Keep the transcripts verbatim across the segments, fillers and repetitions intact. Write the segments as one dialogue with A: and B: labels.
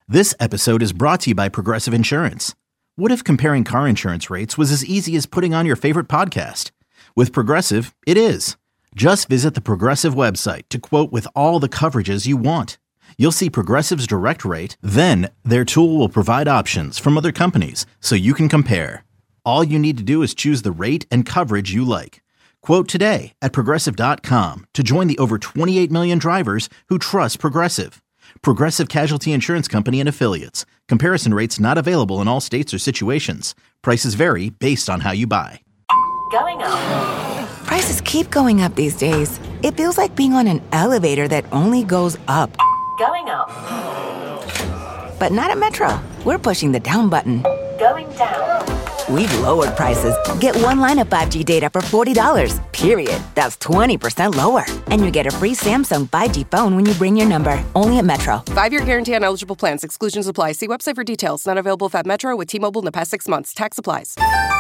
A: This episode is brought to you by Progressive Insurance. What if comparing car insurance rates was as easy as putting on your favorite podcast? With Progressive, it is. Just visit the Progressive website to quote with all the coverages you want. You'll see Progressive's direct rate, then their tool will provide options from other companies so you can compare. All you need to do is choose the rate and coverage you like. Quote today at progressive dot com to join the over twenty-eight million drivers who trust Progressive. Progressive Casualty Insurance Company and Affiliates. Comparison rates not available in all states or situations. Prices vary based on how you buy.
B: Going up.
C: Prices keep going up these days. It feels like being on an elevator that only goes up.
B: Going up.
C: But not at Metro. We're pushing the down button.
B: Going down.
C: We've lowered prices. Get one line of five G data for forty dollars, period. That's twenty percent lower. And you get a free Samsung five G phone when you bring your number. Only at Metro.
D: Five-year guarantee on eligible plans. Exclusions apply. See website for details. Not available at Metro with T-Mobile in the past six months. Tax applies.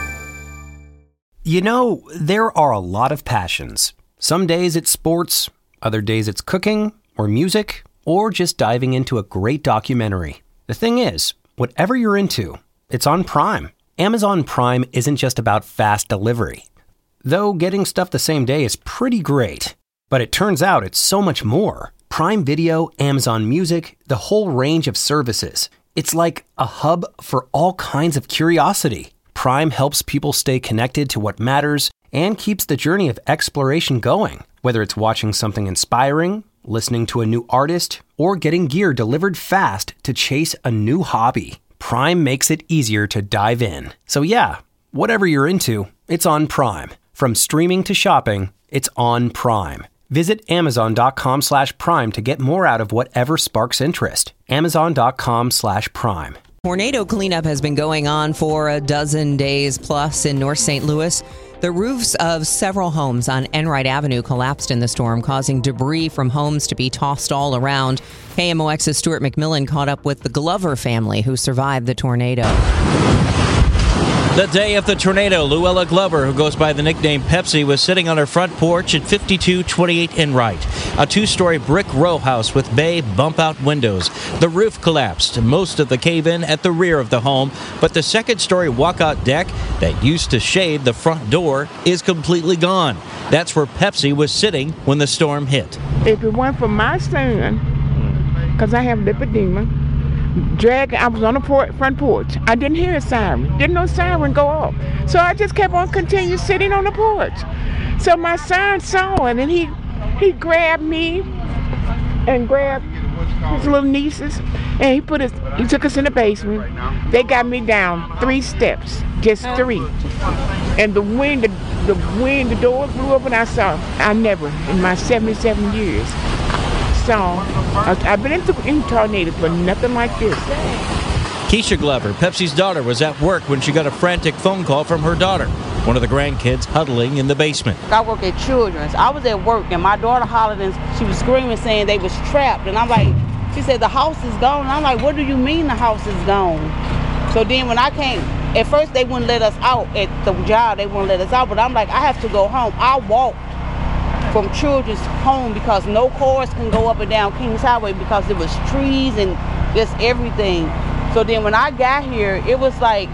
E: You know, there are a lot of passions. Some days it's sports, other days it's cooking or music, or just diving into a great documentary. The thing is, whatever you're into, it's on Prime. Amazon Prime isn't just about fast delivery. Though getting stuff the same day is pretty great. But it turns out it's so much more. Prime Video, Amazon Music, the whole range of services. It's like a hub for all kinds of curiosity. Prime helps people stay connected to what matters and keeps the journey of exploration going. Whether it's watching something inspiring, listening to a new artist, or getting gear delivered fast to chase a new hobby. Prime makes it easier to dive in. So yeah, whatever you're into, it's on Prime. From streaming to shopping, it's on Prime. Visit amazon.com slash prime to get more out of whatever sparks interest. Amazon.com slash prime.
F: Tornado cleanup has been going on for a dozen days plus in North Saint Louis. The roofs of several homes on Enright Avenue collapsed in the storm, causing debris from homes to be tossed all around. K M O X's Stuart McMillan caught up with the Glover family who survived the tornado.
G: The day of the tornado, Luella Glover, who goes by the nickname Pepsi, was sitting on her front porch at fifty-two twenty-eight Enright, a two-story brick row house with bay bump-out windows. The roof collapsed, most of the cave-in at the rear of the home, but the second-story walkout deck that used to shade the front door is completely gone. That's where Pepsi was sitting when the storm hit.
H: If it weren't for my son, because I have lipedema, drag, I was on the por- front porch. I didn't hear a siren. Didn't no siren go off. So I just kept on continuing sitting on the porch. So my son saw it, and he he grabbed me and grabbed his little nieces, and he put us. He took us in the basement. They got me down three steps, just three. And the wind, the, the wind, the door blew open. I saw. I never in my seventy-seven years. So, I've been into in tornadoes, but nothing like this.
G: Keisha Glover, Pepsi's daughter, was at work when she got a frantic phone call from her daughter, one of the grandkids huddling in the basement.
I: I work at Children's. I was at work, and my daughter hollered, and she was screaming, saying they was trapped. And I'm like, she said, the house is gone. And I'm like, what do you mean the house is gone? So then when I came, at first they wouldn't let us out at the job. They wouldn't let us out, but I'm like, I have to go home. I walked from Children's home because no cars can go up and down Kings Highway because there was trees and just everything. So then when I got here, it was like,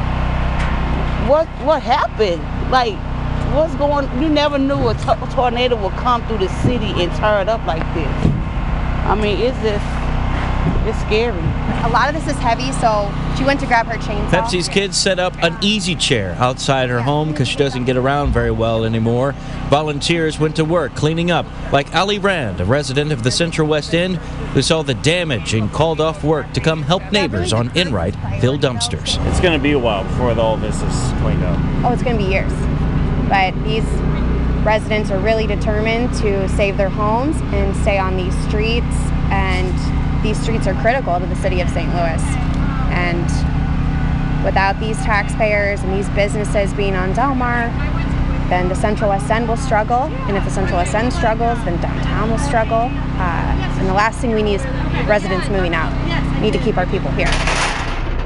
I: what what happened? Like, what's going, you never knew a, t- a tornado would come through the city and tear it up like this. I mean, it's just, it's scary.
J: A lot of this is heavy, so she went to grab her chainsaw.
G: Pepsi's kids set up an easy chair outside her home because she doesn't get around very well anymore. Volunteers went to work cleaning up, like Ali Rand, a resident of the Central West End, who saw the damage and called off work to come help neighbors on Enright fill dumpsters.
K: It's going to be a while before all this is cleaned up.
J: Oh, it's going to be years. But these residents are really determined to save their homes and stay on these streets, and these streets are critical to the city of Saint Louis. And without these taxpayers and these businesses being on Delmar, then the Central West End will struggle. And if the Central West End struggles, then downtown will struggle. Uh, and the last thing we need is residents moving out. We need to keep our people here.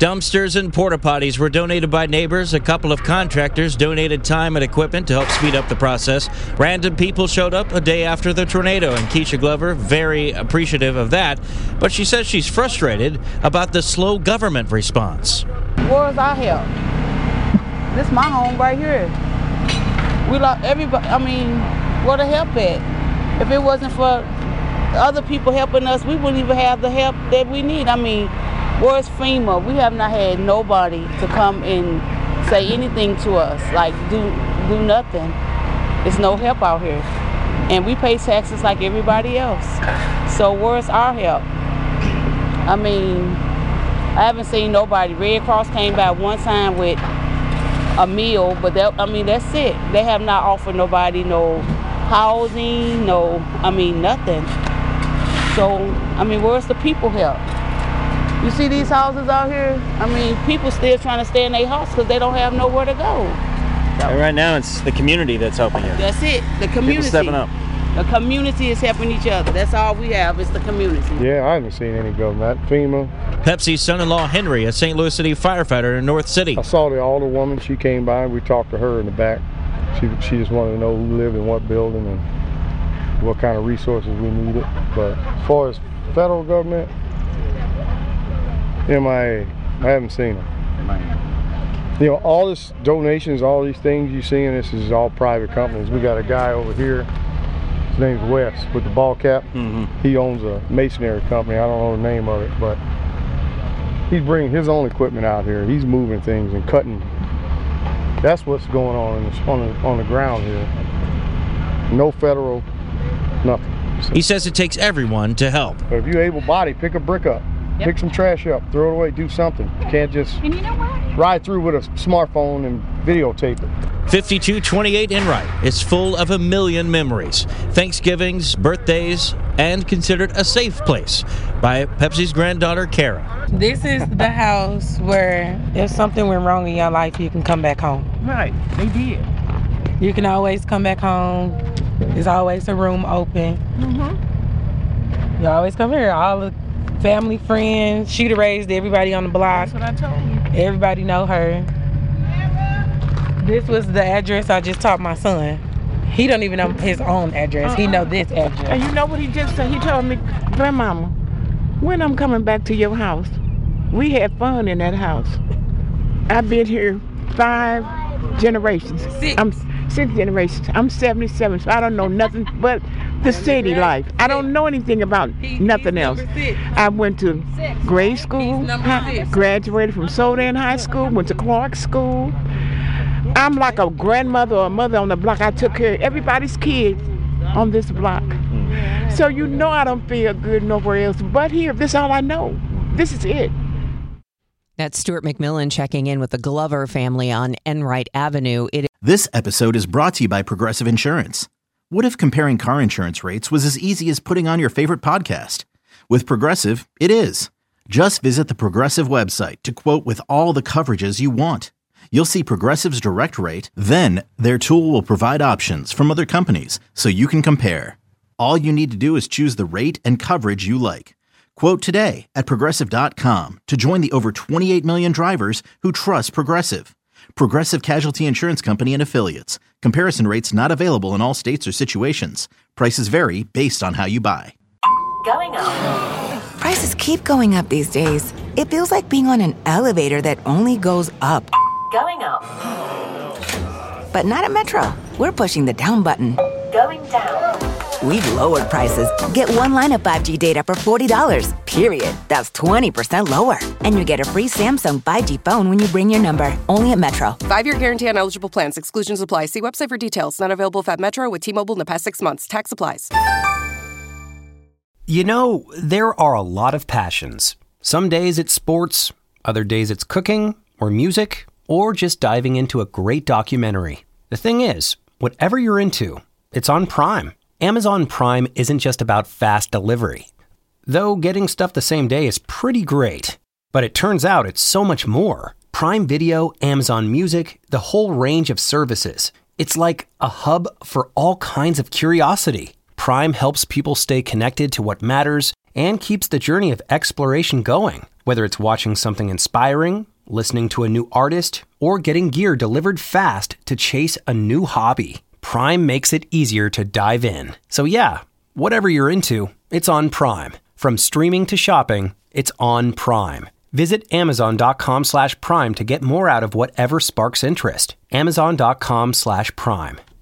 G: Dumpsters and porta potties were donated by neighbors. A couple of contractors donated time and equipment to help speed up the process. Random people showed up a day after the tornado, and Keisha Glover very appreciative of that. But she says she's frustrated about the slow government response.
I: Where's our help? This is my home right here. We lost everybody. I mean, where the help at? If it wasn't for other people helping us, we wouldn't even have the help that we need. I mean, where's FEMA? We have not had nobody to come and say anything to us, like do do nothing. There's no help out here. And we pay taxes like everybody else. So where's our help? I mean, I haven't seen nobody. Red Cross came by one time with a meal, but that, I mean, that's it. They have not offered nobody no housing, no, I mean, nothing. So, I mean, where's the people help? You see these houses out here? I mean, people still trying to stay in their house because they don't have nowhere to go. So,
K: and right now, it's the community that's helping you.
I: That's it. The community.
K: People stepping up.
I: The community is helping each other. That's all we have is the community.
L: Yeah, I haven't seen any government. FEMA.
G: Pepsi's son-in-law Henry, a Saint Louis City firefighter in North City.
L: I saw the older woman. She came by. We talked to her in the back. She she just wanted to know who lived in what building and what kind of resources we needed. But as far as federal government, M I A, I haven't seen them. You know, all this donations, all these things you're seeing, this is all private companies. We got a guy over here, his name's Wes, with the ball cap.
K: Mm-hmm.
L: He owns a masonry company. I don't know the name of it, but he's bringing his own equipment out here. He's moving things and cutting. That's what's going on in the, on, the, on the ground here. No federal, nothing.
G: He says it takes everyone to help.
L: But if you're able-bodied, pick a brick up. Yep. Pick some trash up, throw it away, do something. You can't just
H: and you know what?
L: ride through with a smartphone and videotape it.
G: fifty-two twenty-eight Enright is full of a million memories. Thanksgivings, birthdays, and considered a safe place by Pepsi's granddaughter, Kara.
M: This is the house where if something went wrong in your life, you can come back home.
H: Right, they did.
M: You can always come back home. There's always a room open.
H: Mm-hmm.
M: You always come here. All the family, friends, she raised everybody on the block.
H: That's what I told you.
M: Everybody know her. This was the address I just taught my son. He don't even know his own address. Uh-uh. He know this address.
H: And you know what he just said? He told me, Grandmama, when I'm coming back to your house, we had fun in that house. I've been here five generations.
M: Six.
H: I'm six generations. I'm seventy-seven, so I don't know nothing but the city life. I don't know anything about nothing else. I went to grade school, graduated from Soldan High School, went to Clark School. I'm like a grandmother or a mother on the block. I took care of everybody's kids on this block. So you know I don't feel good nowhere else but here. This is all I know. This is it.
F: That's Stuart McMillan checking in with the Glover family on Enright Avenue. It-
A: This episode is brought to you by Progressive Insurance. What if comparing car insurance rates was as easy as putting on your favorite podcast? With Progressive, it is. Just visit the Progressive website to quote with all the coverages you want. You'll see Progressive's direct rate, then their tool will provide options from other companies so you can compare. All you need to do is choose the rate and coverage you like. Quote today at Progressive dot com to join the over twenty-eight million drivers who trust Progressive. Progressive Casualty Insurance Company and Affiliates. Comparison rates not available in all states or situations. Prices vary based on how you buy.
B: Going up.
C: Prices keep going up these days. It feels like being on an elevator that only goes up.
B: Going up.
C: But not at Metro. We're pushing the down button.
B: Going down.
C: We've lowered prices. Get one line of five G data for forty dollars, period. That's twenty percent lower. And you get a free Samsung five G phone when you bring your number. Only at Metro.
D: Five-year guarantee on eligible plans. Exclusions apply. See website for details. Not available if at Metro with T-Mobile in the past six months. Tax applies.
E: You know, there are a lot of passions. Some days it's sports, other days it's cooking or music, or just diving into a great documentary. The thing is, whatever you're into, it's on Prime. Amazon Prime isn't just about fast delivery. Though getting stuff the same day is pretty great. But it turns out it's so much more. Prime Video, Amazon Music, the whole range of services. It's like a hub for all kinds of curiosity. Prime helps people stay connected to what matters and keeps the journey of exploration going. Whether it's watching something inspiring, listening to a new artist, or getting gear delivered fast to chase a new hobby, Prime makes it easier to dive in. So yeah, whatever you're into, it's on Prime. From streaming to shopping, it's on Prime. Visit amazon.com slash prime to get more out of whatever sparks interest. Amazon.com slash prime.